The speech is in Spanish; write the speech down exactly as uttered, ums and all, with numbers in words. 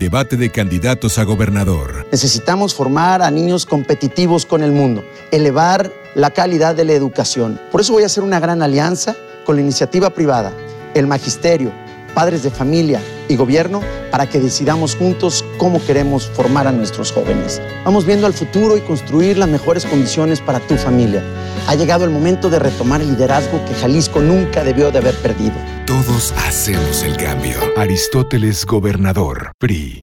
debate de candidatos a gobernador. Necesitamos formar a niños competitivos con el mundo, elevar la calidad de la educación. Por eso voy a hacer una gran alianza con la iniciativa privada, el magisterio, padres de familia y gobierno para que decidamos juntos cómo queremos formar a nuestros jóvenes. Vamos viendo al futuro y construir las mejores condiciones para tu familia. Ha llegado el momento de retomar el liderazgo que Jalisco nunca debió de haber perdido. Todos hacemos el cambio. Aristóteles, gobernador, P R I.